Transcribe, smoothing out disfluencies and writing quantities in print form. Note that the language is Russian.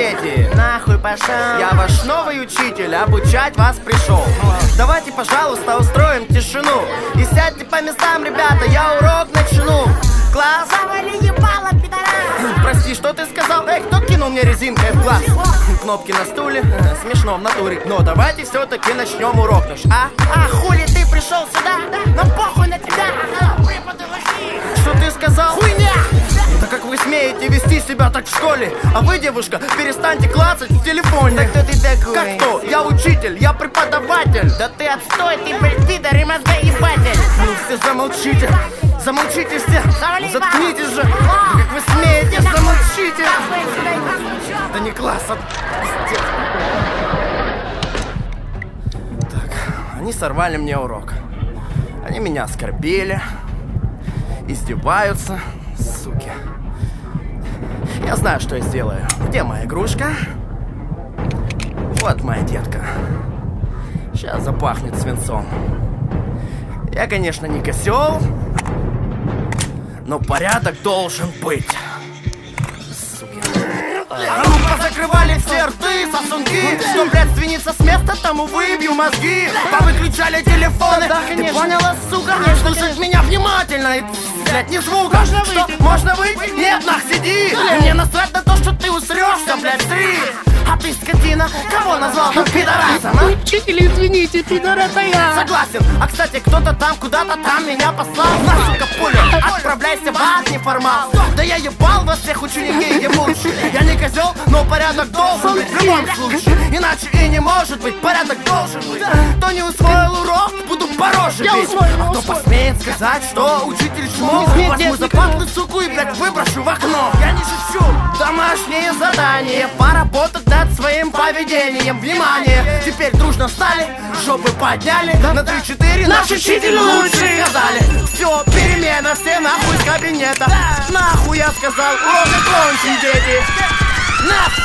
дети, нахуй пошел. Я ваш новый учитель, обучать вас пришел. Давайте, пожалуйста, устроим тишину и сядьте по местам, ребята, я урок начну. Класс. Завали ебало, пидорас. Прости, что ты сказал? Эй, кто кинул мне резинкой в глаз? Кнопки на стуле, смешно в натуре. Но давайте все-таки начнем урок наш, а? А хули ты пришел сюда? Нам похуй на тебя. Преподы вошли. Что ты сказал? Хуйня. Да как вы смеете вести себя так в школе? А вы, девушка, перестаньте клацать в телефоне. Да кто ты такой? Как кто? Я учитель, я преподаватель. Да ты отстой, ты, блядь, пидор и мозгоебатель. Ну все замолчите, замолчите все. Завали, Заткнитесь же. Как вы смеете, замолчите. Да Да не класс, а пиздец. Так, они сорвали мне урок. Они меня оскорбили, издеваются, суки. Я знаю, что я сделаю. Где моя игрушка? Вот моя детка. Сейчас запахнет свинцом. Я, конечно, не козел, но порядок должен быть. А ну позакрывали все рты, сосунки. Что, блядь, свиниться с места, тому выбью мозги. Повыключали телефоны, ты поняла, сука? Слушать меня внимательно и, блядь, не звука. Что, можно выйти? Нет, нах, сиди. Мне насрать на то, что ты усрешься, блядь, сри. А ты, скотина, кого назвал там пидорасом, а? Учитель, извините, пидор, это я. Согласен, а кстати, кто-то там, куда-то там меня послал. На, сука, пулю, отправляйся в ад, неформал. Да я ебал вас всех учеников, где лучше. Я не козел, но порядок должен быть в любом случае. Иначе и не может быть, порядок должен быть. Кто не усвоил урок, буду по роже бить. А кто посмеет сказать, что учитель чмо, возьму за патлы, суку, и, блядь, выброшу в окно. Я не шучу, домашнее задание, поработать над своим поведением. Внимание, теперь дружно встали, жопы подняли. На 3-4 наш учитель лучший сказали. Все, перемена, все нахуй с кабинета. Нахуй, я сказал, урок окончен, дети. Нахуй.